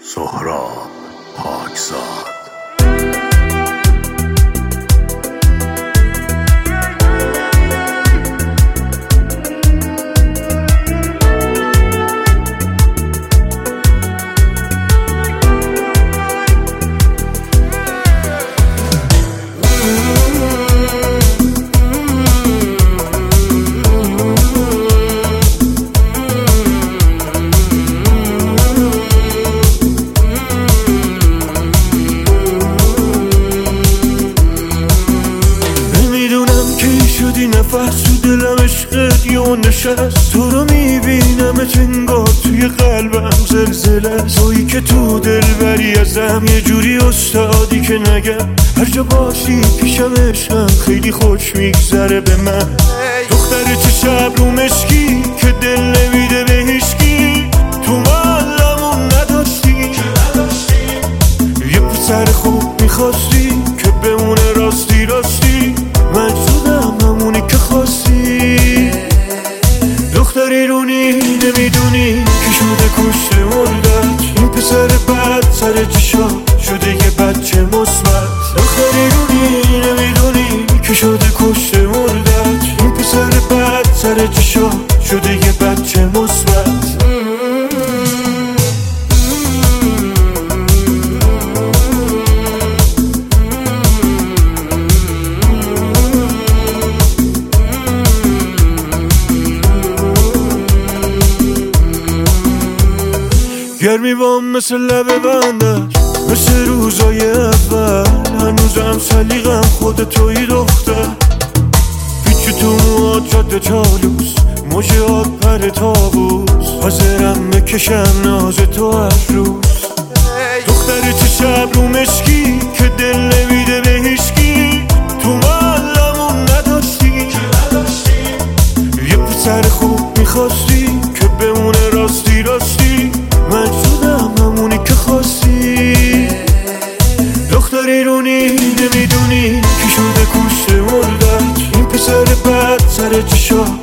سهراب پاکزاد. شدی نفس تو دلم عشقت یه نشست، تو رو میبینم انگار توی قلبم زلزله، تویی که تو دل بری ازم یه جوری استادی که نگم هر جا باشی پیشم عشقم خیلی خوش میگذره به من. دختر چه شب رو مشکی که دل نمیده به هیچکی، تو محلمون نداشتی یه پسر خوب میخواستی که بمونه راستی راستی، من شدم همونی که خواستی. دختری رونی نمیدونی که شده کشته مردت، این پسر بد سر چشا شده یه بچه مثبت. دختری رونی نمیدونی که شده کشته مردت، این پسر بد سر چشا شده یه بچه مثبت. گرمی بام مثل لب بندش، مثل روزای اول هنوزم سلیقم خود توی دختر. پیچ تو موهات جاده چالوس، موجهات پر تابوس، حاضرم بکشم ناز تو هر روز. دختر چه شب رو مشکی که دل نمیده به هیچکی، تو محلمون نداشتی یه پسر خوب میخواستی که بمونه راستی راستی، من شدم همونی که خواستی. دختری رونی نمیدونی که شده کشته مردت، این پسر بد سر چشا